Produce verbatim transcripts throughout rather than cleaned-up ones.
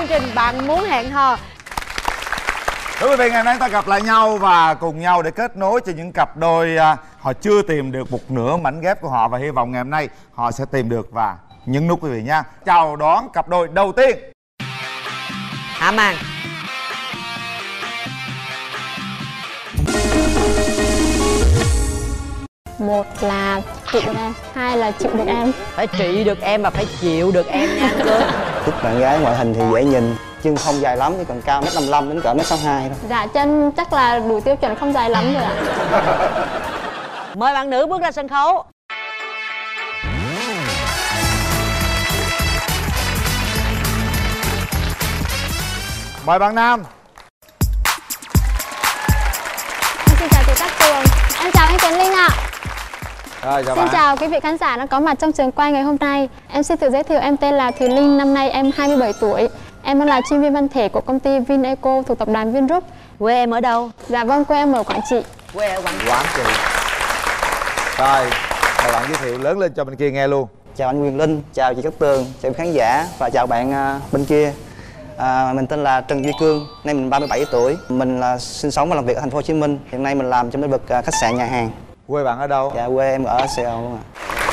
chương trình Bạn Muốn Hẹn Hò. Thưa quý vị, ngày hôm nay ta gặp lại nhau và cùng nhau để kết nối cho những cặp đôi à, họ chưa tìm được một nửa mảnh ghép của họ, và hy vọng ngày hôm nay họ sẽ tìm được và nhấn nút quý vị nha. Chào đón cặp đôi đầu tiên. Hạ màn. Một là chịu được em, hai là chịu được em. Phải trị được em và phải chịu được em nha anh Cương. Thích bạn gái ngoại hình thì dễ nhìn, chân không dài lắm, chỉ cần cao mét năm mươi lăm đến cỡ mét sáu mươi hai thôi. Dạ chân chắc là đủ tiêu chuẩn, không dài lắm rồi ạ. Mời bạn nữ bước ra sân khấu. Mời bạn nam. Em xin chào chị Cát Tường. Em chào anh Tiến Linh ạ. Rồi, chào Xin bạn. chào quý vị khán giả đang có mặt trong trường quay ngày hôm nay. Em xin tự giới thiệu, em tên là Thùy Linh, năm nay em hai mươi bảy tuổi. Em đang là chuyên viên văn thể của công ty Vineco thuộc tập đoàn Vingroup. Quê em ở đâu? Dạ vâng, quê em ở Quảng Trị. Quê ở Quảng Trị. Quảng Trị. Rồi, mời bạn giới thiệu lớn lên cho bên kia nghe luôn. Chào anh Quyền Linh, chào chị Cát Tường, chào khán giả và chào bạn uh, bên kia. À, mình tên là Trần Duy Cương, nay mình ba mươi bảy tuổi. Mình là sinh sống và làm việc ở thành phố Hồ Chí Minh. Hiện nay mình làm trong lĩnh vực uh, khách sạn nhà hàng. Quê bạn ở đâu? Dạ, quê em ở Sài Gòn luôn ạ.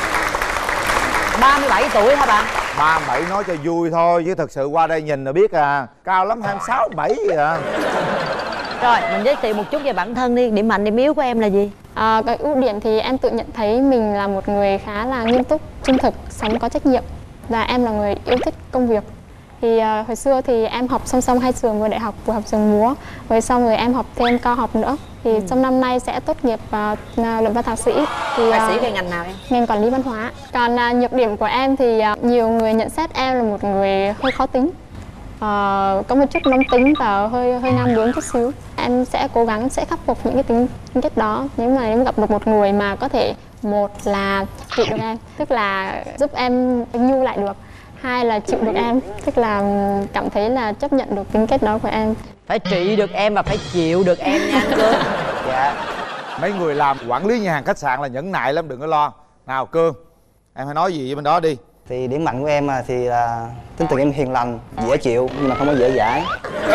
ba mươi bảy tuổi hả bạn? ba mươi bảy nói cho vui thôi chứ thật sự qua đây nhìn là biết à. Cao lắm hai mươi sáu, bảy vậy à. Rồi, mình giới thiệu một chút về bản thân đi. Điểm mạnh, điểm yếu của em là gì? À, cái ưu điểm thì em tự nhận thấy mình là một người khá là nghiêm túc, trung thực, sống có trách nhiệm. Và em là người yêu thích công việc. Thì uh, hồi xưa thì em học song song hai trường, vừa đại học vừa học trường múa. Rồi xong rồi em học thêm cao học nữa. Thì ừ. trong năm nay sẽ tốt nghiệp uh, luận văn thạc sĩ. Thì, Thạc sĩ uh, về ngành nào em? ngành quản lý văn hóa. Còn uh, nhược điểm của em thì uh, nhiều người nhận xét em là một người hơi khó tính. Uh, có một chút nóng tính và hơi hơi nam bướng chút xíu. Em sẽ cố gắng sẽ khắc phục những cái tính tính cách đó. Nếu mà em gặp được một người mà có thể, một là chịu được em, tức là giúp em nhu lại được. Hai là chịu được em, tức là cảm thấy là chấp nhận được tính cách đó của em. Phải trị được em và phải chịu được em nha anh Cương. Dạ. Mấy người làm quản lý nhà hàng khách sạn là nhẫn nại lắm, đừng có lo. Nào Cương, em hãy nói gì với bên đó đi. Thì điểm mạnh của em à, thì là tính tình em hiền lành, dễ chịu nhưng mà không có dễ dãi.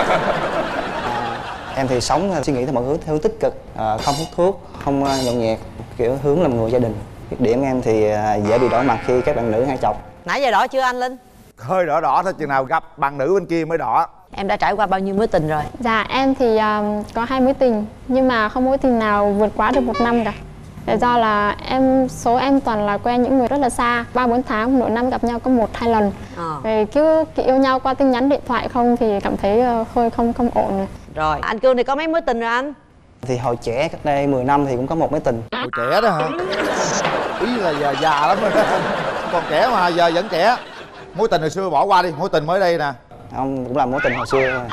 À, em thì sống suy nghĩ theo mọi hướng theo tích cực, à, không hút thuốc, không uh, nhậu nhẹt, kiểu hướng làm người gia đình. Khuyết điểm em thì uh, dễ bị đỏ mặt khi các bạn nữ hay chọc. Nãy giờ đỏ chưa anh Linh? Hơi đỏ đỏ thôi, chừng nào gặp bạn nữ bên kia mới đỏ. Em đã trải qua bao nhiêu mối tình rồi? Dạ em thì uh, có hai mối tình, nhưng mà không mối tình nào vượt quá được một năm cả. Tại do là em số em toàn là quen những người rất là xa, ba bốn tháng nửa năm gặp nhau có một hai lần. Ờ. Rồi cứ yêu nhau qua tin nhắn điện thoại không thì cảm thấy uh, hơi không không ổn rồi. Rồi, anh Cương thì có mấy mối tình rồi anh? Thì hồi trẻ cách đây mười năm thì cũng có một mối tình. Hồi trẻ đó hả? Ý là giờ già lắm rồi đó. Còn trẻ mà giờ vẫn trẻ. Mối tình hồi xưa bỏ qua đi, mối tình mới đây nè. Ông cũng là mối tình hồi xưa thôi.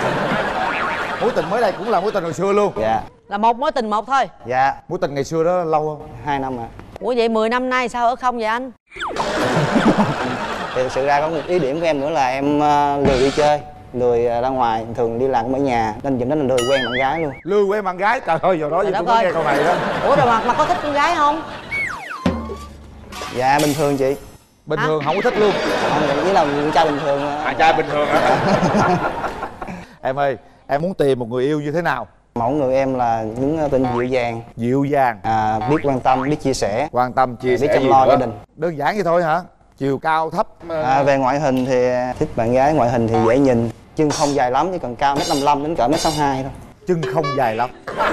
Mối tình mới đây cũng là mối tình hồi xưa luôn. Dạ. Là một mối tình một thôi? Dạ. Mối tình ngày xưa đó lâu không? Hai năm ạ. À. Ủa vậy mười năm nay sao ở không vậy anh? Thì thực sự ra có một ý điểm của em nữa là em uh, lười đi chơi, lười uh, ra ngoài, thường đi làm ở nhà nên dẫn đến là lười quen bạn gái luôn. Lười quen bạn gái, trời ơi giờ đó giờ tôi mới nghe câu này đó. Ủa rồi mà, mà có thích con gái không? Dạ bình thường chị. Bình Hả? thường không có thích luôn. Không, chỉ là con trai bình thường. À trai bình thường hả? Em ơi, em muốn tìm một người yêu như thế nào? Mẫu người em là những tên dịu dàng, Dịu dàng, à, biết quan tâm, biết chia sẻ, quan tâm chia biết sẻ chăm gì lo nữa? gia đình. Đơn giản vậy thôi hả? Chiều cao thấp. À, về ngoại hình thì thích bạn gái ngoại hình thì dễ nhìn, chân không dài lắm, chỉ cần cao mét năm mươi lăm đến cỡ mét sáu mươi hai thôi. Chân không dài lắm.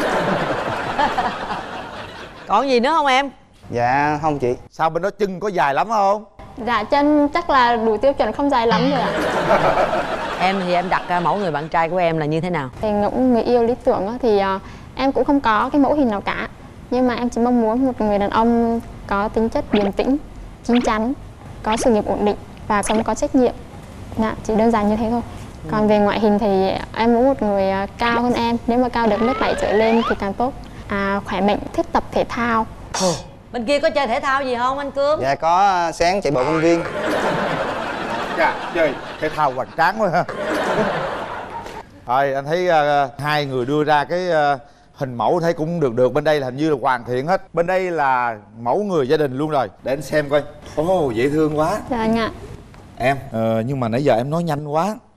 Còn gì nữa không em? Dạ không chị. Sao bên đó chân có dài lắm không? Dạ chân chắc là đủ tiêu chuẩn, không dài lắm rồi ạ. Em thì em đặt ra mẫu người bạn trai của em là như thế nào? Thì ngưỡng người yêu lý tưởng á, thì uh, em cũng không có cái mẫu hình nào cả. Nhưng mà em chỉ mong muốn một người đàn ông có tính chất điềm tĩnh, chín chắn, có sự nghiệp ổn định và sống có trách nhiệm. Dạ, chỉ đơn giản như thế thôi. Còn về ngoại hình thì em muốn một người uh, cao hơn em. Nếu mà cao được mét bảy trở lên thì càng tốt. À, khỏe mạnh, thích tập thể thao. Bên kia có chơi thể thao gì không anh Cương? Dạ có, sáng chạy bộ công viên. Dạ, chơi thể thao hoành tráng quá ha. Rồi anh thấy uh, hai người đưa ra cái uh, hình mẫu thấy cũng được được. Bên đây là hình như là hoàn thiện hết. Bên đây là mẫu người gia đình luôn rồi. Để anh xem coi. Ồ oh, dễ thương quá. Dạ anh ạ. Em, uh, nhưng mà nãy giờ em nói nhanh quá.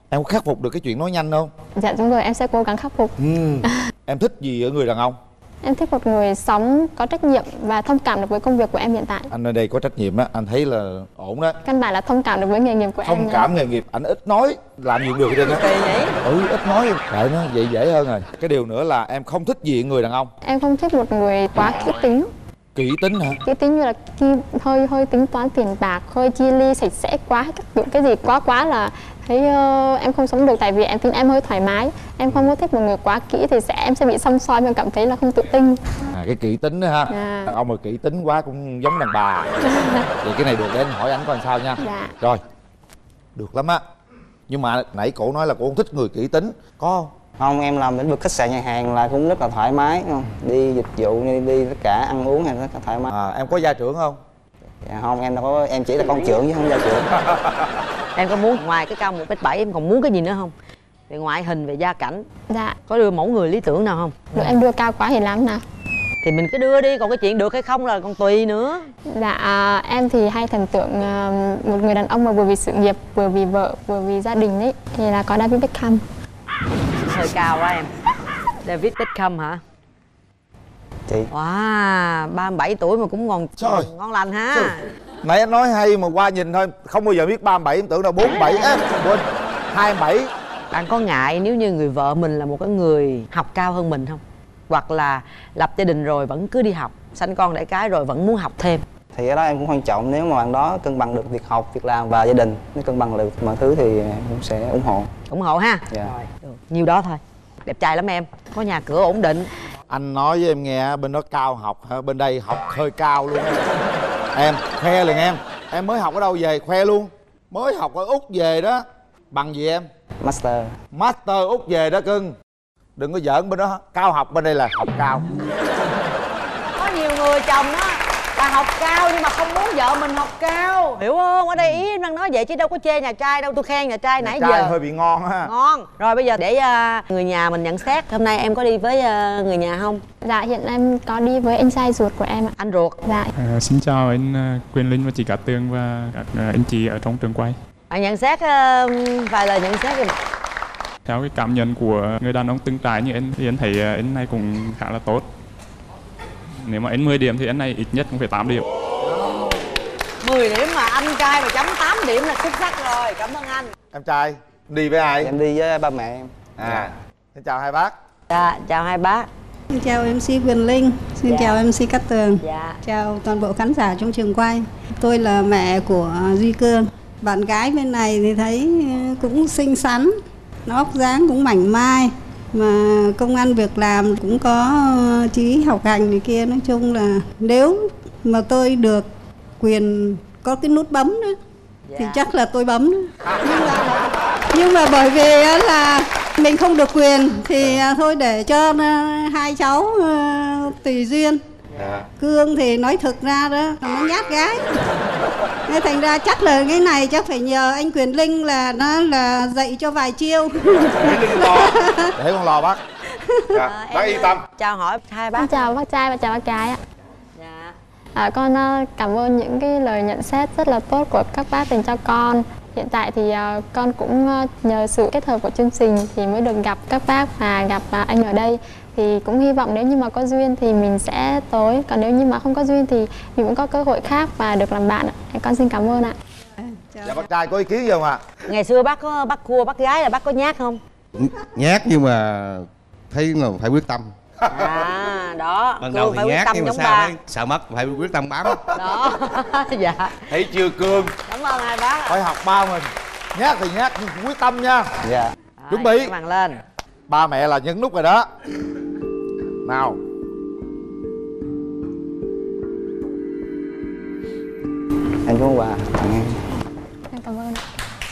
Em có khắc phục được cái chuyện nói nhanh không? Dạ đúng rồi, em sẽ cố gắng khắc phục. Ừ. Em thích gì ở người đàn ông? Em thích một người sống có trách nhiệm và thông cảm được với công việc của em hiện tại. Anh ở đây có trách nhiệm á, anh thấy là ổn đó. Căn bản là thông cảm được với nghề nghiệp của em. Thông cảm nghề nghiệp, anh ít nói, làm nhiều được trên đó. Kỳ nhỉ? Ừ, ít nói, vậy nó vậy dễ hơn rồi. Cái điều nữa là em không thích gì ở người đàn ông? Em không thích một người quá kỹ tính. Kỹ tính hả? Kỹ tính như là chi, hơi hơi tính toán tiền bạc, hơi chi ly sạch sẽ quá, các kiểu cái gì quá quá là thấy uh, em không sống được. Tại vì em tính em hơi thoải mái, em không có thích một người quá kỹ thì sẽ em sẽ bị xăm soi, em cảm thấy là không tự tin. À, cái kỹ tính đó ha. Dạ. Đàn ông mà kỹ tính quá cũng giống đàn bà. Vậy cái này được để anh hỏi anh coi làm sao nha. Dạ. Rồi, được lắm á. Nhưng mà nãy cổ nói là cổ không thích người kỹ tính, có không? Không, em làm lĩnh vực khách sạn nhà hàng là cũng rất là thoải mái, không? Đi dịch vụ, đi, đi tất cả ăn uống hay rất là thoải mái. À, em có gia trưởng không? Dạ không, em đâu có, em chỉ là con trưởng chứ không gia trưởng. Em có muốn ngoài cái cao một mét bảy em còn muốn cái gì nữa không? Về ngoại hình, về gia cảnh. Dạ. Có đưa mẫu người lý tưởng nào không? Nếu em đưa cao quá thì làm nào? Thì mình cứ đưa đi, còn cái chuyện được hay không là còn tùy nữa. Dạ, à, em thì hay thần tượng à, một người đàn ông mà vừa vì sự nghiệp, vừa vì vợ, vừa vì gia đình ấy, thì là có David Beckham. Hơi cao quá em. David Beckham hả? Chị. Wow, ba mươi bảy tuổi mà cũng còn Trời. ngon lành ha. Trời. Nãy anh nói hay mà qua nhìn thôi, không bao giờ biết ba mươi bảy, em tưởng đâu bốn mươi bảy, á, quên, hai mươi bảy. Bạn có ngại nếu như người vợ mình là một cái người học cao hơn mình không? Hoặc là lập gia đình rồi vẫn cứ đi học, sanh con đẻ cái rồi vẫn muốn học thêm? Thì cái đó em cũng quan trọng, nếu mà bạn đó cân bằng được việc học, việc làm và gia đình, nếu cân bằng được mọi thứ thì em cũng sẽ ủng hộ. ủng hộ ha. Dạ. Rồi, được. Nhiêu đó thôi. Đẹp trai lắm em, có nhà cửa ổn định. Anh nói với em nghe, bên đó cao học hả? Bên đây học hơi cao luôn. Em khoe liền em. Em mới học ở đâu về khoe luôn. Mới học ở Úc về đó. Bằng gì em? Master. Master Úc về đó cưng. Đừng có giỡn bên đó, cao học bên đây là học cao. Có nhiều người chồng á là học cao nhưng mà không muốn vợ mình học cao, hiểu không? Ở đây ý em đang nói vậy chứ đâu có chê nhà trai đâu, tôi khen nhà trai nãy Trai giờ hơi bị ngon ha. ngon. Rồi bây giờ để uh, người nhà mình nhận xét. Hôm nay em có đi với uh, người nhà không? Dạ, hiện em có đi với anh trai ruột của em ạ. Anh ruột. Dạ. À, xin chào anh uh, Quyền Linh và chị Cát Tường và các uh, anh chị ở trong trường quay. Anh nhận xét uh, vài lời nhận xét đi. Theo cái cảm nhận của người đàn ông từng trải như anh thì anh thấy uh, anh này cũng khá là tốt. Nếu mà anh mười điểm thì anh này ít nhất cũng phải tám điểm. mười điểm mà anh trai mà chấm tám điểm là xuất sắc rồi. Cảm ơn anh. Em trai đi với ai? Em đi với ba mẹ em. À, xin chào hai bác. Dạ, chào hai bác. Xin chào em xê Quyền Linh, xin Dạ. chào em xê Cát Tường, Dạ. chào toàn bộ khán giả trong trường quay. Tôi là mẹ của Duy Cương. Bạn gái bên này thì thấy cũng xinh xắn, nó óc dáng cũng mảnh mai, mà công ăn việc làm cũng có chí học hành này kia. Nói chung là nếu mà tôi được quyền có cái nút bấm đó thì Dạ. chắc là tôi bấm đó. Nhưng mà, nhưng mà bởi vì là mình không được quyền thì thôi để cho hai cháu tùy duyên. Dạ. Cương thì nói thực ra đó nó nhát gái, nên thành ra chắc là cái này chắc phải nhờ anh Quyền Linh là nó là dạy cho vài chiêu. Để Linh lo, để con lo bác. Dạ, bác yên tâm. Chào hỏi hai bác. Con chào bác trai và chào bác gái ạ. Dạ. À, con uh, cảm ơn những cái lời nhận xét rất là tốt của các bác dành cho con. Hiện tại thì uh, con cũng uh, nhờ sự kết hợp của chương trình thì mới được gặp các bác và gặp uh, anh ở đây. Thì cũng hy vọng nếu như mà có duyên thì mình sẽ tới. Còn nếu như mà không có duyên thì mình cũng có cơ hội khác và được làm bạn ạ. Con xin cảm ơn ạ. Dạ, bác trai có ý kiến gì không ạ? Ngày xưa bác có bắt cua bắt gái là bác có nhát không? Nhát nhưng mà thấy là phải quyết tâm. À đó, Ban Cương đầu thì phải quyết nhát tâm nhưng mà giống sao ba. thấy sợ mất phải quyết tâm bám. Đó. Dạ. Thấy chưa Cương? Cảm ơn hai bác ạ. Phải học ba mình. Nhát thì nhát nhưng quyết tâm nha. Dạ. Rồi, Chuẩn bị. cái màn lên. Ba mẹ là nhấn nút rồi đó. Nào. Em có quà tặng em. Em cảm ơn ạ.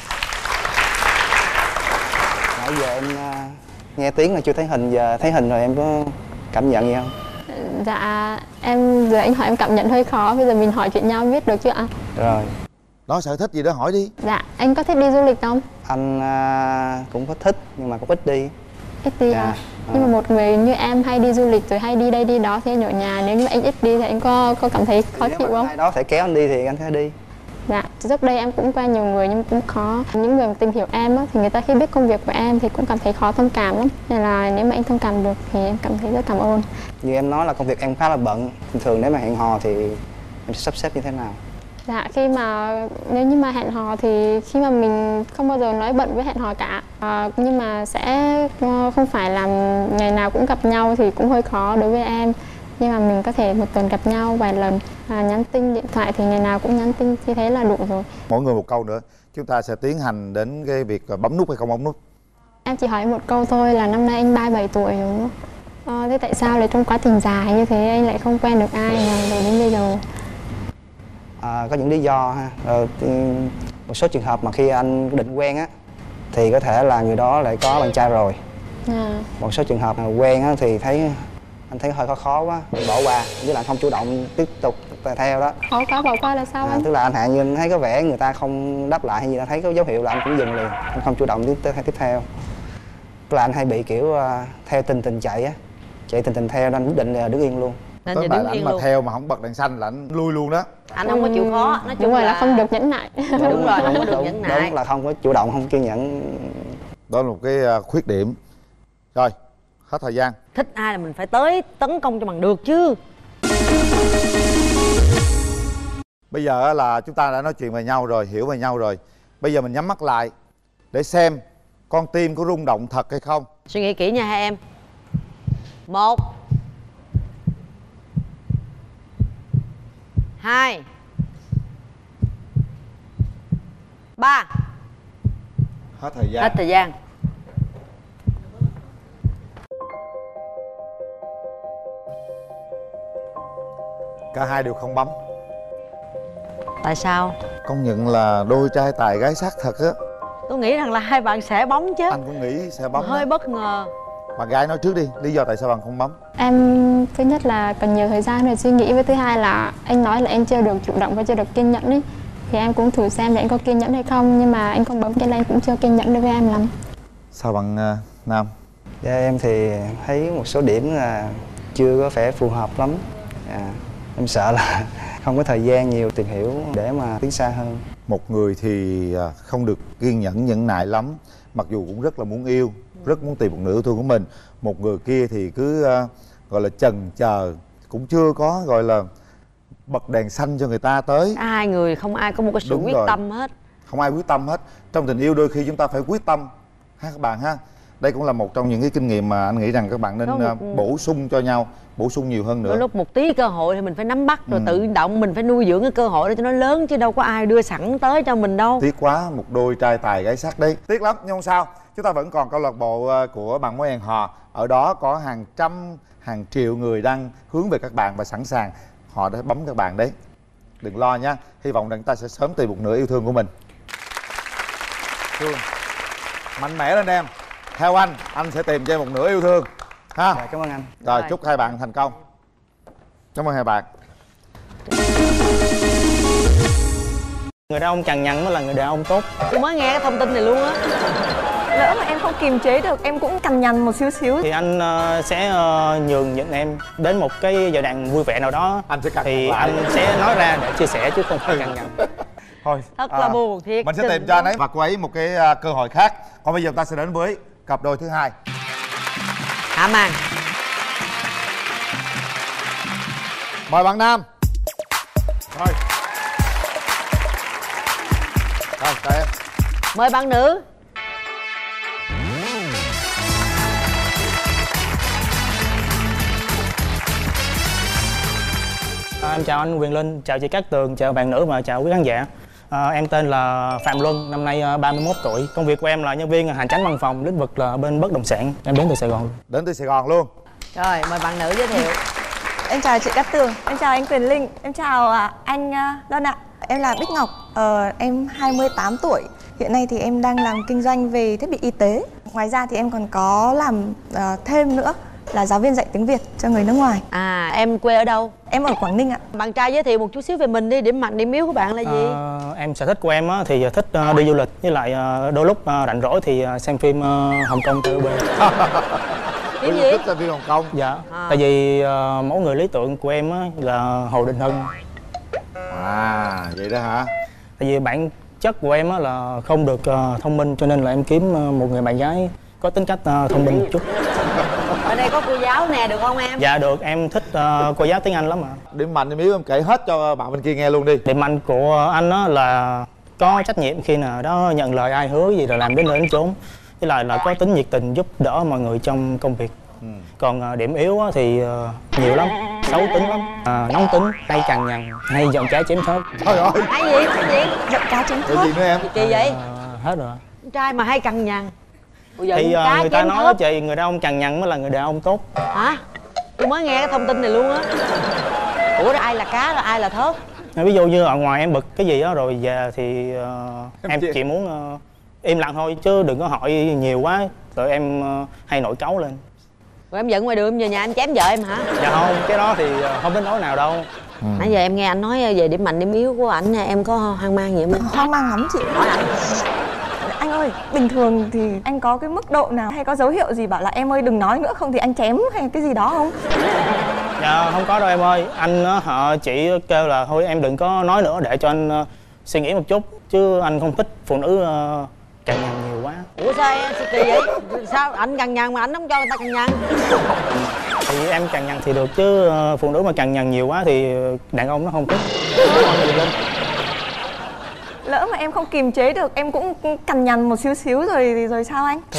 Nãy giờ em uh, nghe tiếng là chưa thấy hình, giờ thấy hình rồi em có cảm nhận gì không? Dạ, em giờ anh hỏi em cảm nhận hơi khó. Bây giờ mình hỏi chuyện nhau biết được chưa ạ? Rồi. Đó, sở thích gì đó hỏi đi. Dạ, anh có thích đi du lịch không? Anh uh, cũng có thích nhưng mà cũng ít đi. Ít đi Dạ. à? Nhưng mà một người như em hay đi du lịch rồi hay đi đây đi đó thì anh ở nhà. Nếu như anh ít đi thì anh có có cảm thấy khó Nếu chịu mà không? ai đó phải kéo anh đi thì anh sẽ đi. Dạ, trước đây em cũng quen nhiều người nhưng cũng khó. Những người tìm hiểu em á, thì người ta khi biết công việc của em thì cũng cảm thấy khó thông cảm lắm. Nên là nếu mà anh thông cảm được thì em cảm thấy rất cảm ơn. Như em nói là công việc em khá là bận. Thường thường nếu mà hẹn hò thì em sẽ sắp xếp như thế nào? Dạ, khi mà nếu như mà hẹn hò thì khi mà mình không bao giờ nói bận với hẹn hò cả, à, nhưng mà sẽ không phải là ngày nào cũng gặp nhau thì cũng hơi khó đối với em. Nhưng mà mình có thể một tuần gặp nhau vài lần, à, nhắn tin điện thoại thì ngày nào cũng nhắn tin, như thế là đủ rồi. Mỗi người một câu nữa, chúng ta sẽ tiến hành đến cái việc bấm nút hay không bấm nút. Em chỉ hỏi một câu thôi là năm nay anh ba mươi bảy tuổi rồi đúng không? À, thế tại sao lại trong quá trình dài như thế anh lại không quen được ai mà rồi đến bây giờ? À, có những lý do ha. Rồi, một số trường hợp mà khi anh định quen á thì có thể là người đó lại có bạn trai rồi. À. Một số trường hợp mà quen á thì thấy anh thấy hơi khó khó quá, bỏ qua, với lại không chủ động tiếp tục theo đó. Khó quá bỏ qua là sao À, anh? tức là anh hạn như anh thấy có vẻ người ta không đáp lại hay gì, anh thấy có dấu hiệu là anh cũng dừng liền, anh không chủ động tiếp tiếp theo. Tức là anh hay bị kiểu uh, theo tình tình chạy á, chạy tình tình theo nên quyết định là đứng yên luôn. Nên Tức giờ là đứng anh yên mà luôn. theo mà không bật đèn xanh là anh lui luôn đó. Anh không có chịu khó, nói chung đúng rồi là... là không được nhẫn nại. Đúng rồi, không có được đúng, nhẫn nại. đúng là không có chủ động, không kiên nhẫn. Đó là một cái khuyết điểm. Rồi, hết thời gian. Thích ai là mình phải tới tấn công cho bằng được chứ. Bây giờ là chúng ta đã nói chuyện về nhau rồi, hiểu về nhau rồi. Bây giờ mình nhắm mắt lại để xem con tim có rung động thật hay không. Suy nghĩ kỹ nha hai em. Một, hai, ba. Hết thời gian. Hết thời gian. Cả hai đều không bấm. Tại sao? Công nhận là đôi trai tài gái sắc thật á. Tôi nghĩ rằng là hai bạn sẽ bấm chứ. Anh cũng nghĩ sẽ bấm. Hơi đó. bất ngờ. Bạn gái nói trước đi, lý do tại sao bạn không bấm? Em thứ nhất là cần nhiều thời gian để suy nghĩ, với thứ hai là anh nói là anh chưa được chủ động và chưa được kiên nhẫn ấy. Thì em cũng thử xem để anh có kiên nhẫn hay không, nhưng mà anh không bấm cho nên anh cũng chưa kiên nhẫn đối với em lắm. Sao bạn uh, Nam? Dạ, em thì thấy một số điểm là chưa có vẻ phù hợp lắm. À, em sợ là không có thời gian nhiều tìm hiểu để mà tiến xa hơn. Một người thì không được kiên nhẫn nhẫn nại lắm, mặc dù cũng rất là muốn yêu, rất muốn tìm một nửa yêu thương của mình. Một người kia thì cứ uh, gọi là chần chờ, cũng chưa có gọi là bật đèn xanh cho người ta tới. Hai người không ai có một cái sự Đúng quyết rồi. tâm hết. Không ai quyết tâm hết. Trong tình yêu đôi khi chúng ta phải quyết tâm ha các bạn ha. Đây cũng là một trong những cái kinh nghiệm mà anh nghĩ rằng các bạn nên Một... uh, bổ sung cho nhau, bổ sung nhiều hơn nữa. Đôi lúc một tí cơ hội thì mình phải nắm bắt rồi Ừ. tự động mình phải nuôi dưỡng cái cơ hội để cho nó lớn, chứ đâu có ai đưa sẵn tới cho mình đâu. Tiếc quá, một đôi trai tài gái sắc đấy. Tiếc lắm, nhưng không sao. Chúng ta vẫn còn câu lạc bộ uh, của Bạn Mối Hẹn Hò. Ở đó có hàng trăm, hàng triệu người đang hướng về các bạn và sẵn sàng họ đã bấm các bạn đấy. Đừng lo nha. Hy vọng rằng ta sẽ sớm tìm một nửa yêu thương của mình. Thương, mạnh mẽ lên em. Theo anh, anh sẽ tìm cho em một nửa yêu thương ha. Dạ, cảm ơn anh. Rồi, Rồi. chúc hai bạn thành công. Cảm ơn hai bạn. Người đàn ông cằn nhằn mới là người đàn ông tốt. Tôi mới nghe cái thông tin này luôn á. Lỡ mà em không kiềm chế được, em cũng cằn nhằn một xíu xíu. Thì anh uh, sẽ uh, nhường nhịn em đến một cái giai đoạn vui vẻ nào đó. Anh sẽ cằn Thì nhằn lại. anh sẽ nói ra để chia sẻ chứ không phải cằn nhằn. Thôi, Thật là buồn thiệt. mình sẽ tìm cho anh ấy và cô ấy một cái uh, cơ hội khác. Còn bây giờ ta sẽ đến với cặp đôi thứ hai. Hạ màn. Mời bạn Nam. Rồi. Rồi, chào em. Mời bạn nữ. À, em chào anh Quyền Linh, chào chị Cát Tường, chào bạn nữ và chào quý khán giả. À, em tên là Phạm Luân, năm nay uh, ba mươi mốt tuổi. Công việc của em là nhân viên hành chánh văn phòng, lĩnh vực là bên bất động sản. Em đến từ Sài Gòn. Đến từ Sài Gòn luôn. Rồi, mời bạn nữ giới thiệu. Em chào chị Cát Tường, em chào anh Quyền Linh, em chào à, anh à, Luân ạ. Em là Bích Ngọc, ờ, em hai mươi tám tuổi. Hiện nay thì em đang làm kinh doanh về thiết bị y tế. Ngoài ra thì em còn có làm à, thêm nữa là giáo viên dạy tiếng Việt cho người nước ngoài. À, em quê ở đâu? Em ở Quảng Ninh ạ. Bạn trai giới thiệu một chút xíu về mình đi, điểm mạnh, điểm yếu của bạn là gì? À, em sở thích của em á, thì thích uh, đi du lịch, với lại uh, đôi lúc uh, rảnh rỗi thì uh, xem phim uh, Hồng Kông tê vê. Phim Ủa, gì? thích xem phim Hồng Kông. Dạ, À. tại vì uh, mẫu người lý tưởng của em á, là Hồ Đình Hưng. À, vậy đó hả? Tại vì bản chất của em á là không được uh, thông minh, cho nên là em kiếm uh, một người bạn gái có tính cách uh, thông minh một chút. Ở đây có cô giáo nè, được không em? Dạ được, em thích uh, cô giáo tiếng Anh lắm ạ. Điểm mạnh điểm yếu em kể hết cho bạn bên kia nghe luôn đi. Điểm mạnh của anh đó là có trách nhiệm, khi nào đó nhận lời ai hứa gì rồi làm đến nơi đến chốn. Với lại là có tính nhiệt tình giúp đỡ mọi người trong công việc. Ừ. Còn uh, điểm yếu thì uh, nhiều lắm, xấu tính lắm, uh, nóng tính, hay cằn nhằn, hay giọng trái chém thớt. Trời ơi, Hay gì? Hay gì? Giọng cá chém cái thớt. gì nữa em? Gì kỳ vậy? Uh, hết rồi. Con trai mà hay cằn nhằn. Bây giờ Thì cá uh, người ta chém nói thớt. chị, người đàn ông cằn nhằn mới là người đàn ông tốt. Hả? Tôi mới nghe cái thông tin này luôn á. Ủa đó ai là cá rồi ai là thớt? Ví dụ như ở ngoài em bực cái gì đó rồi về thì uh, em chị- chỉ muốn uh, im lặng thôi, chứ đừng có hỏi nhiều quá, rồi em uh, hay nổi cáu lên. Rồi em giận ngoài đường em về nhà em chém vợ em hả? Dạ không, cái đó thì uh, không đến nỗi nào đâu. Ừ. Nãy giờ em nghe anh nói về điểm mạnh điểm yếu của ảnh nha, em có hoang mang gì không? Hoang mang lắm chị. Hỏi anh. Anh ơi, bình thường thì anh có cái mức độ nào hay có dấu hiệu gì bảo là em ơi đừng nói nữa không thì anh chém hay cái gì đó không? Dạ không có đâu em ơi, anh uh, họ chỉ kêu là thôi em đừng có nói nữa để cho anh uh, suy nghĩ một chút, chứ anh không thích phụ nữ uh, cằn nhằn nhiều quá. Ủa sao em sao kỳ vậy? Sao anh cằn nhằn mà anh không cho người ta cằn nhằn? Thì em cằn nhằn thì được, chứ uh, phụ nữ mà cằn nhằn nhiều quá thì đàn ông nó không thích. Lỡ mà em không kiềm chế được, em cũng cằn nhằn một xíu xíu rồi rồi sao anh?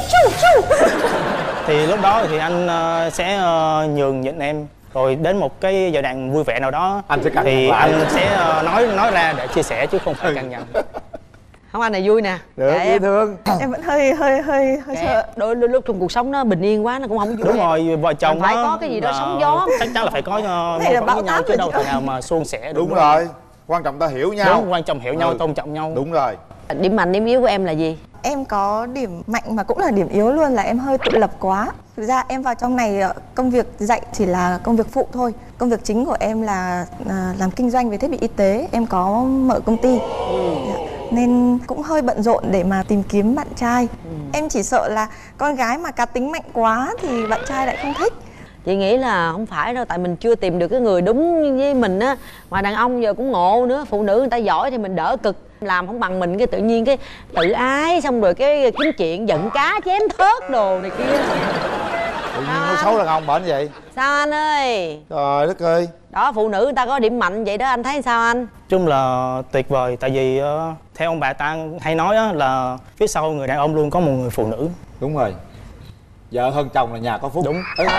Thì lúc đó thì anh uh, sẽ uh, nhường nhịn em, rồi đến một cái giai đoạn vui vẻ nào đó Anh sẽ cằn thì nhằn lại. anh sẽ uh, nói nói ra để chia sẻ, chứ không phải cằn nhằn. Không, anh này vui nè. Được, Kệ dễ em. thương. Em vẫn hơi hơi hơi hơi Kệ, sợ. đôi, đôi lúc trong cuộc sống nó bình yên quá nó cũng không vui. Đúng rồi, vợ chồng phải đó có cái gì đó là sóng gió. chắc chắn là phải có uh, Này là mâu thuẫn bão với nhau, táp chứ rồi đâu chị thể ơi. nào mà suôn sẻ được. Đúng rồi, quan trọng ta hiểu nhau. Đúng, quan trọng hiểu nhau, Ừ. tôn trọng nhau. Đúng rồi. Điểm mạnh điểm yếu của em là gì? Em có điểm mạnh mà cũng là điểm yếu luôn là em hơi tự lập quá. Thực ra em vào trong này công việc dạy chỉ là công việc phụ thôi. Công việc chính của em là à, làm kinh doanh về thiết bị y tế. Em có mở công ty. Dạ. Nên cũng hơi bận rộn để mà tìm kiếm bạn trai. Em chỉ sợ là con gái mà cá tính mạnh quá thì bạn trai lại không thích. Chị nghĩ là không phải đâu, tại mình chưa tìm được cái người đúng với mình á. Mà đàn ông giờ cũng ngộ nữa, phụ nữ người ta giỏi thì mình đỡ cực. Làm không bằng mình cái tự nhiên cái tự ái, xong rồi cái kiếm chuyện giận cá chém thớt đồ này kia. Tự nhiên nói xấu đàn ông bệnh vậy. Sao anh ơi? Trời đất ơi. Đó, phụ nữ người ta có điểm mạnh vậy đó, anh thấy sao anh? Chung là tuyệt vời, tại vì uh, theo ông bà ta hay nói á, là phía sau người đàn ông luôn có một người phụ nữ. Đúng rồi. Vợ hơn chồng là nhà có phúc. Đúng. Ừ.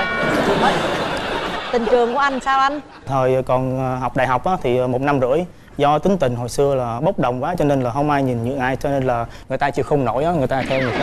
Tình trường của anh sao anh? Thời còn uh, học đại học á, thì một năm rưỡi do tính tình hồi xưa là bốc đồng quá, cho nên là không ai nhìn nhượng ai, cho nên là người ta chịu không nổi á, người ta theo người khác.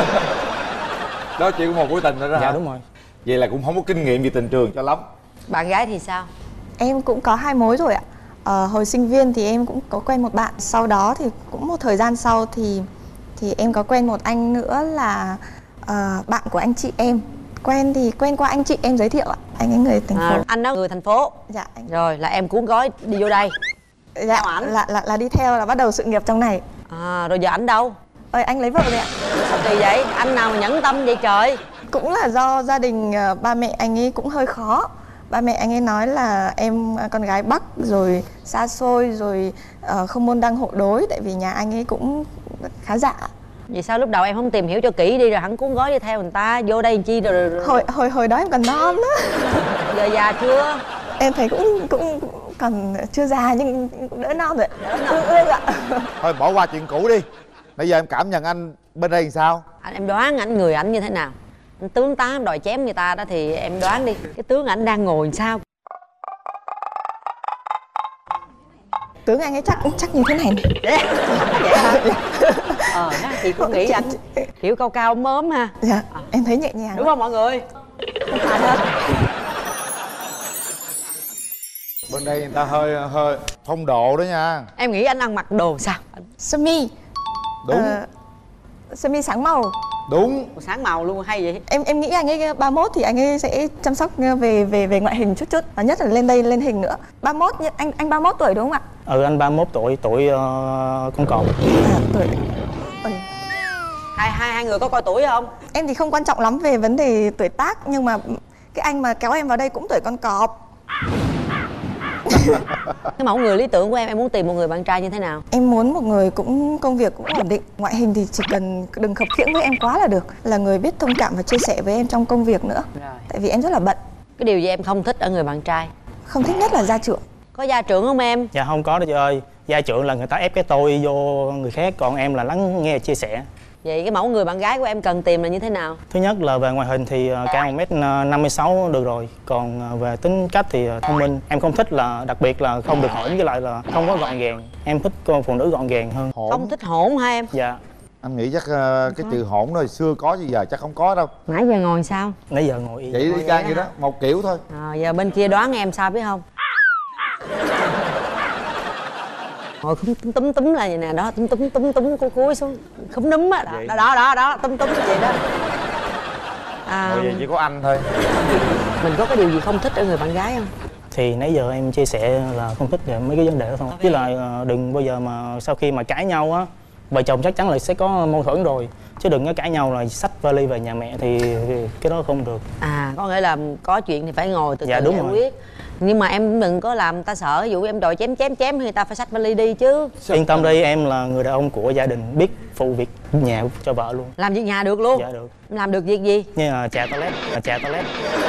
Đó chỉ có một mối tình nữa đó Dạ hả? đúng rồi. Vậy là cũng không có kinh nghiệm về tình trường cho lắm. Bạn gái thì sao? Em cũng có hai mối rồi ạ. Ờ, hồi sinh viên thì em cũng có quen một bạn. Sau đó thì cũng một thời gian sau thì thì em có quen một anh nữa là uh, bạn của anh chị em. Quen thì quen qua anh chị em giới thiệu ạ. Anh ấy người thành phố. À, anh đó người thành phố. Dạ anh. Rồi là em cuốn gói đi vô đây. Dạ theo ảnh. là, là là đi theo là bắt đầu sự nghiệp trong này. À, rồi giờ ảnh đâu? Ơi anh lấy vợ rồi ạ. Sao kỳ vậy? Anh nào mà nhẫn tâm vậy trời? Cũng là do gia đình uh, ba mẹ anh ấy cũng hơi khó. Ba mẹ anh ấy nói là em uh, con gái Bắc rồi xa xôi rồi uh, không môn đăng hộ đối, tại vì nhà anh ấy cũng khá dạ. Vì sao lúc đầu em không tìm hiểu cho kỹ đi rồi hẳn cuốn gói đi theo người ta vô đây làm chi rồi, rồi, rồi. Hồi hồi hồi đó em còn non á. Giờ già chưa? Em thấy cũng cũng còn chưa già nhưng cũng đỡ non rồi. Ương ương ạ. Thôi bỏ qua chuyện cũ đi. Bây giờ em cảm nhận anh bên đây làm sao? Anh em đoán ảnh người ảnh như thế nào? Anh tướng tá đòi chém người ta đó thì em đoán đi. Cái tướng ảnh đang ngồi làm sao? Tướng anh ấy chắc chắc như thế này này. Vậy hả? Ờ ha, chị cũng nghĩ anh kiểu cao cao mớm ha. Dạ, em thấy nhẹ nhàng. Đúng không mọi người? Không phải đâu. Bên đây người ta hơi hơi phong độ đó nha. Em nghĩ anh ăn mặc đồ sao? Sơ mi. Đúng. Ờ, sơ mi sáng màu. Đúng. Sáng màu luôn hay vậy? Em em nghĩ anh ấy ba mốt thì anh ấy sẽ chăm sóc về về về ngoại hình chút chút, và nhất là lên đây lên hình nữa. ba mốt anh anh ba mốt tuổi đúng không ạ? Ừ, anh ba mốt tuổi, tuổi uh, con cọp. À, tuổi. Ôi. Hai hai hai người có coi tuổi không? Em thì không quan trọng lắm về vấn đề tuổi tác, nhưng mà cái anh mà kéo em vào đây cũng tuổi con cọp. Cái mẫu người lý tưởng của em, em muốn tìm một người bạn trai như thế nào? Em muốn một người cũng công việc cũng ổn định. Ngoại hình thì chỉ cần đừng khập khiễng với em quá là được. Là người biết thông cảm và chia sẻ với em trong công việc nữa. Rồi. Tại vì em rất là bận. Cái điều gì em không thích ở người bạn trai? Không thích nhất là gia trưởng. Có gia trưởng không em? Dạ không có đâu chị ơi. Gia trưởng là người ta ép cái tôi vô người khác, còn em là lắng nghe chia sẻ. Vậy cái mẫu người bạn gái của em cần tìm là như thế nào? Thứ nhất là về ngoại hình thì cao một mét năm mươi sáu được rồi. Còn về tính cách thì thông minh. Em không thích là đặc biệt là không được hỗn, với lại là không có gọn gàng. Em thích con phụ nữ gọn gàng hơn. Hỗn. Không thích hỗn hả em? Dạ. Anh nghĩ chắc uh, cái từ hỗn thôi xưa có chứ giờ chắc không có đâu. Nãy giờ ngồi sao? Nãy giờ ngồi y Vậy đi chang vậy đó, một kiểu thôi. À, giờ bên kia đoán em sao biết không? Ngồi khúm túm túm túm là vậy nè, đó túm túm túm túm cuối cuối xuống khúm núm á, đó, đó đó đó đó túm túm vậy đó. À, Ngồi vậy chỉ có anh thôi. mình có cái điều gì không thích ở người bạn gái không? Thì nãy giờ em chia sẻ là không thích về mấy cái vấn đề đó thôi. Với lại đừng bao giờ mà sau khi mà cãi nhau á, vợ chồng chắc chắn là sẽ có mâu thuẫn rồi, chứ đừng có cãi nhau là xách vali về nhà mẹ thì cái đó không được. À, có nghĩa là có chuyện thì phải ngồi từ dạ, từ đúng giải rồi. quyết. Nhưng mà em đừng có làm ta sợ, ví dụ em đòi chém chém chém thì người ta phải xách vali đi chứ. Yên tâm đi, em là người đàn ông của gia đình, biết phụ việc nhà cho vợ luôn. Làm việc nhà được luôn? Dạ được. Làm được việc gì? Như là chà toilet, là chà toilet.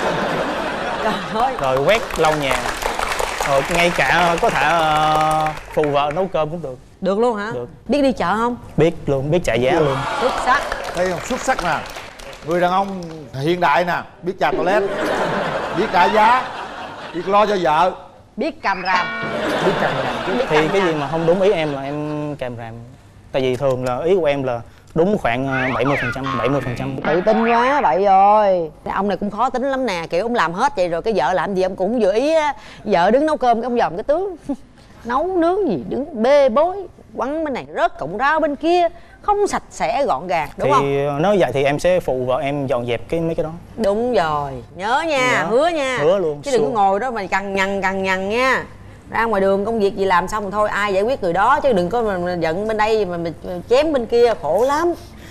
Trời ơi. Rồi quét lau nhà. Rồi ngay cả có thể uh, phụ vợ nấu cơm cũng được. Được luôn hả? Được. Biết đi chợ không? Biết luôn, biết trả giá luôn. Xuất sắc. Thấy không? Xuất sắc nè. Người đàn ông hiện đại nè, biết chà toilet, biết trả giá, biết lo cho vợ, biết càm ràm. Biết càm ràm. Thì cái gì mà không đúng ý em là em càm ràm. Tại vì thường là ý của em là đúng khoảng bảy mươi phần trăm, bảy mươi phần trăm. Tự tin quá vậy rồi. Ông này cũng khó tính lắm nè, kiểu ông làm hết vậy rồi cái vợ làm gì ông cũng vừa ý á. Vợ đứng nấu cơm cái ông dòm cái tướng nấu nướng gì đứng bê bối, quăng bên này rớt cọng rau bên kia, không sạch sẽ gọn gàng, đúng thì không? nếu vậy thì em sẽ phụ vợ em dọn dẹp cái mấy cái đó. Đúng rồi, nhớ nha, Nhớ. hứa nha. Hứa luôn. Chứ đừng có Sure. ngồi đó mà cằn nhằn cằn nhằn nha. Ra ngoài đường công việc gì làm xong rồi thôi, ai giải quyết người đó, chứ đừng có mà, mà giận bên đây mà, mà chém bên kia, khổ lắm.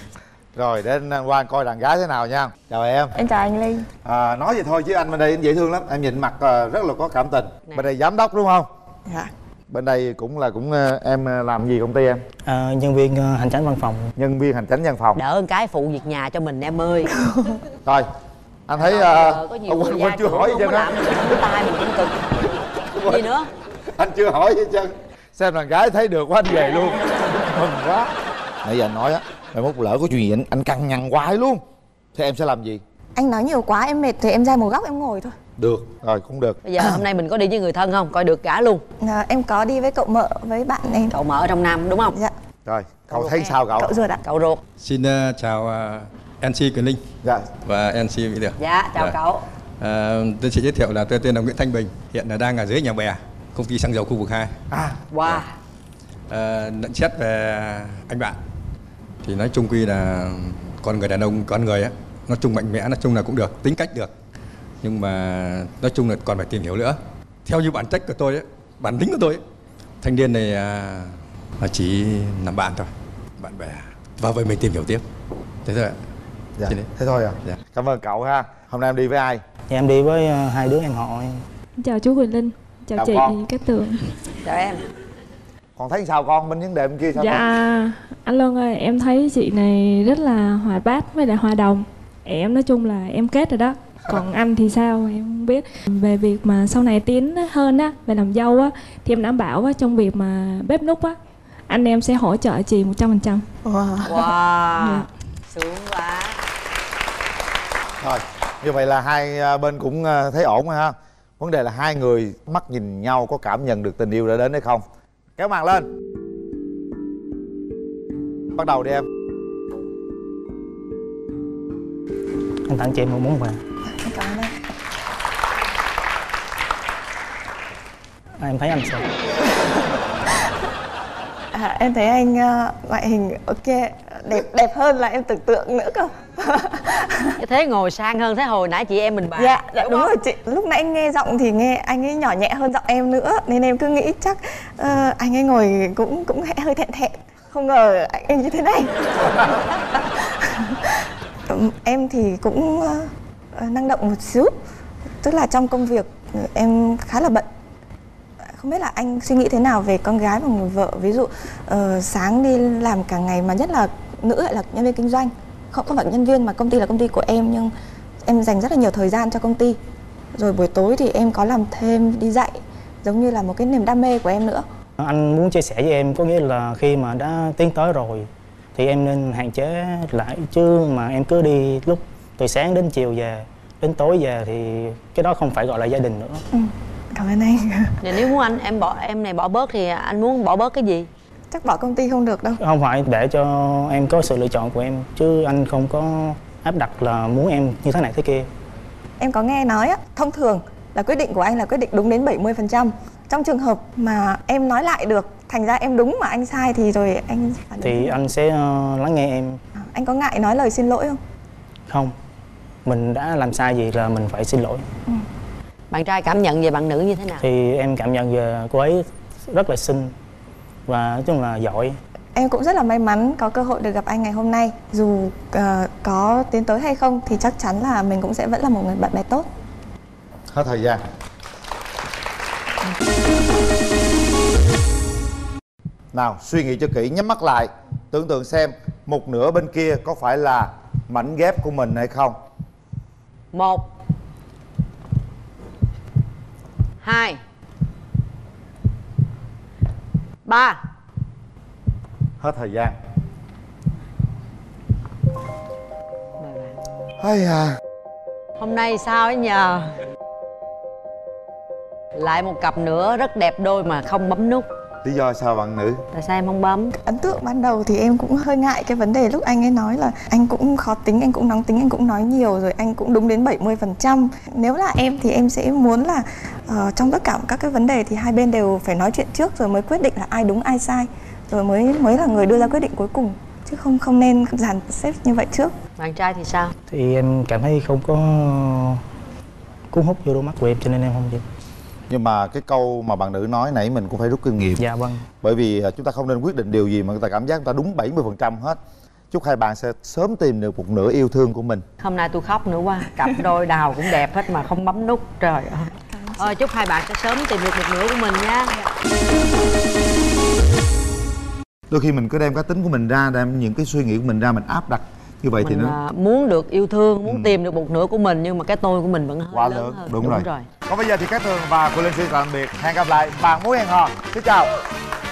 Rồi đến qua coi đàn gái thế nào nha. Chào em. Em chào anh Linh. À, nói vậy thôi chứ anh bên đây anh dễ thương lắm. Em nhìn mặt à, rất là có cảm tình. Nè. Bên đây giám đốc đúng không? Dạ. Bên đây cũng là cũng à, em à, làm gì công ty em? À, nhân viên uh, hành chánh văn phòng. Nhân viên hành chánh văn phòng. Đỡ một cái phụ việc nhà cho mình em ơi. Rồi anh thấy Bây à, giờ có nhiều ông người quên, gia quên chưa trưởng hỏi không gì có trơn á. làm gì cái tay mình cũng cực. Gì nữa? Anh chưa hỏi gì trơn. Xem đàn gái thấy được quá anh về luôn. Mừng quá. Nãy giờ anh nói á, mai mốt lỡ có chuyện gì anh, anh căng nhằn hoài luôn. Thế em sẽ làm gì? Anh nói nhiều quá em mệt thì em ra một góc em ngồi thôi. Được, rồi cũng được. Bây giờ hôm nay mình có đi với người thân không? Coi được cả luôn. À, em có đi với cậu mợ với bạn em. Cậu mở ở trong Nam đúng không? Dạ. Rồi, cậu Cậu thấy ruột sao cậu? Cậu ruột ạ. Cậu ruột. Xin uh, chào uh, em xê Quyền Linh Dạ. và em xê Mỹ Được. Dạ, chào Dạ. cậu. Uh, tôi sẽ giới thiệu là tôi tên là Nguyễn Thanh Bình, hiện là đang ở dưới nhà bè, công ty xăng dầu khu vực hai. À, Wow. Uh, nhận xét về anh bạn thì nói chung quy là con người đàn ông, con người á, nói chung mạnh mẽ, nói chung là cũng được, tính cách được, nhưng mà nói chung là còn phải tìm hiểu nữa. Theo như bản chất của tôi ấy, bản tính của tôi ấy, thanh niên này uh, chỉ làm bạn thôi, bạn bè, và vậy mình tìm hiểu tiếp, thế thôi ạ. dạ. Xin đấy. Thế thôi à? Dạ. Cảm ơn cậu ha. Hôm nay em đi với ai? Thì em đi với uh, hai đứa em họ em. Chào chú Quỳnh Linh, chào, Chào chị con. Cát Tường. Chào em. Còn thấy sao con bên vấn đề bên kia sao Dạ con? anh Luân ơi, em thấy chị này rất là hoạt bát với lại hòa đồng. Em nói chung là em kết rồi đó. Còn anh thì sao em không biết. Về việc mà sau này tiến hơn á, về làm dâu á, thì em đảm bảo á, trong việc mà bếp núc á, anh em sẽ hỗ trợ chị một trăm phần trăm. Wow. Wow. Dạ. Sướng quá. Rồi, như vậy là hai à, bên cũng à, thấy ổn rồi ha. Vấn đề là hai người mắt nhìn nhau có cảm nhận được tình yêu đã đến hay không. Kéo màn lên. Bắt đầu đi em. Anh tặng chị em một món quà. Em cảm ơn anh. À, em thấy anh sao? À, em thấy anh uh, ngoại hình ok, đẹp đẹp hơn là em tưởng tượng nữa cơ. Cái thế ngồi sang hơn thế hồi nãy chị em mình bàn. Dạ, dạ đúng, đúng rồi chị. Lúc nãy nghe giọng thì nghe anh ấy nhỏ nhẹ hơn giọng em nữa, nên em cứ nghĩ chắc uh, anh ấy ngồi cũng cũng hơi thẹn thẹn. Không ngờ anh ấy như thế này. Em thì cũng uh, năng động một xíu, tức là trong công việc em khá là bận, Không biết là anh suy nghĩ thế nào về con gái và người vợ, ví dụ uh, sáng đi làm cả ngày mà nhất là nữ lại là nhân viên kinh doanh, không không phải nhân viên mà công ty là công ty của em, nhưng em dành rất là nhiều thời gian cho công ty. Rồi buổi tối thì em có làm thêm, đi dạy, giống như là một cái niềm đam mê của em nữa. Anh muốn chia sẻ với em có nghĩa là khi mà đã tiến tới rồi thì em nên hạn chế lại, chứ mà em cứ đi lúc từ sáng đến chiều về, đến tối về thì cái đó không phải gọi là gia đình nữa. Ừ, cảm ơn anh. Vậy nếu muốn anh em bỏ em này bỏ bớt thì anh muốn bỏ bớt cái gì? Chắc bỏ công ty không được đâu. Không phải, để cho em có sự lựa chọn của em, chứ anh không có áp đặt là muốn em như thế này thế kia. Em có nghe nói á, thông thường là quyết định của anh là quyết định đúng đến bảy mươi phần trăm. Trong trường hợp mà em nói lại được, thành ra em đúng mà anh sai thì rồi anh phản Thì ứng. anh sẽ uh, lắng nghe em. Anh có ngại nói lời xin lỗi không? Không, mình đã làm sai gì là mình phải xin lỗi. Ừ. Bạn trai cảm nhận về bạn nữ như thế nào? Thì em cảm nhận về cô ấy rất là xinh và nói chung là giỏi. Em cũng rất là may mắn có cơ hội được gặp anh ngày hôm nay. Dù uh, có tiến tới hay không thì chắc chắn là mình cũng sẽ vẫn là một người bạn bè tốt. Hết thời gian. Nào, suy nghĩ cho kỹ, nhắm mắt lại, tưởng tượng xem một nửa bên kia có phải là mảnh ghép của mình hay không. Một, hai, ba. Hết thời gian. Hay à. Hôm nay sao ấy nhờ? Lại một cặp nữa rất đẹp đôi mà không bấm nút. Lý do sao bạn nữ? Tại sao em không bấm? Ấn tượng ban đầu thì em cũng hơi ngại cái vấn đề lúc anh ấy nói là anh cũng khó tính, anh cũng nóng tính, anh cũng nói nhiều, rồi anh cũng đúng đến bảy mươi phần trăm. Nếu là em thì em sẽ muốn là uh, trong tất cả các cái vấn đề thì hai bên đều phải nói chuyện trước rồi mới quyết định là ai đúng ai sai, rồi mới mới là người đưa ra quyết định cuối cùng, chứ không không nên dàn xếp như vậy trước. Bạn trai thì sao? Thì em cảm thấy không có cuốn hút vô đôi mắt của em cho nên em không chịu. Nhưng mà cái câu mà bạn nữ nói nãy mình cũng phải rút kinh nghiệm. Dạ vâng. Bởi vì chúng ta không nên quyết định điều gì mà người ta cảm giác người ta đúng bảy mươi phần trăm hết. Chúc hai bạn sẽ sớm tìm được một nửa yêu thương của mình. Hôm nay tôi khóc nữa quá. Cặp đôi đào cũng đẹp hết mà không bấm nút. Trời ơi. Thôi chúc hai bạn sẽ sớm tìm được một nửa của mình nha. Đôi khi mình cứ đem cá tính của mình ra, đem những cái suy nghĩ của mình ra, mình áp đặt như vậy mình thì nó muốn được yêu thương, muốn ừ. tìm được một nửa của mình, nhưng mà cái tôi của mình vẫn hơi quá lớn lớn. hơn. Đúng, Đúng rồi. rồi. Còn bây giờ thì Cát Tường và Quyền Linh xin tạm biệt. Hẹn gặp lại bạn mối hẹn hò. Xin chào.